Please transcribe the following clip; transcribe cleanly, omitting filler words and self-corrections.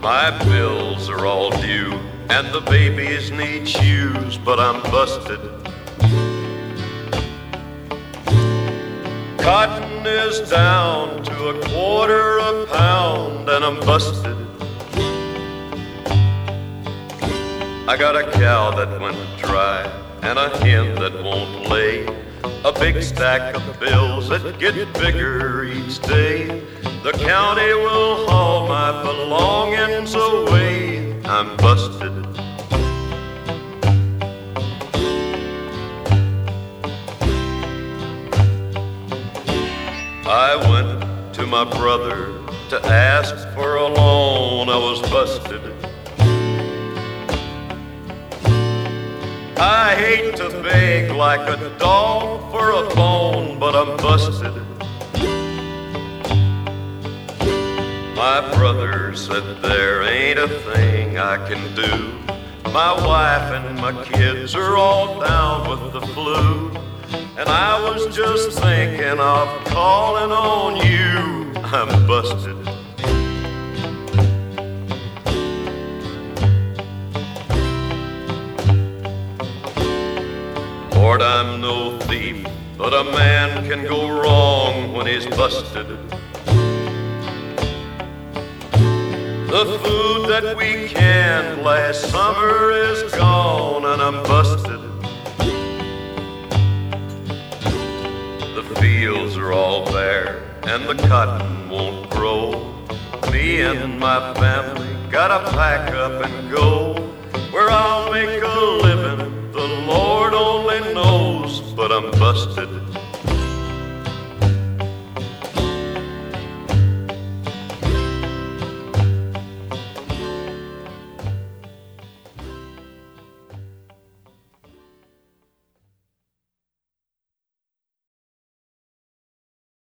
My bills are all due, and the babies need shoes, but I'm busted. Cotton is down to a quarter a pound, and I'm busted. I got a cow that went dry, and a hen that won't lay, a big stack of bills that get bigger each day. The county will haul my belongings away. I'm busted. I went to my brother to ask for a loan. I was busted. I hate to beg like a dog for a bone, but I'm busted. My brother said there ain't a thing I can do. My wife and my kids are all down with the flu, and I was just thinking of calling on you. I'm busted. Lord, I'm no thief, but a man can go wrong when he's busted. The food that we canned last summer is gone, and I'm busted. The fields are all bare, and the cotton won't grow. Me and my family gotta pack up and go. Where I'll make a living, the Lord only knows, but I'm busted.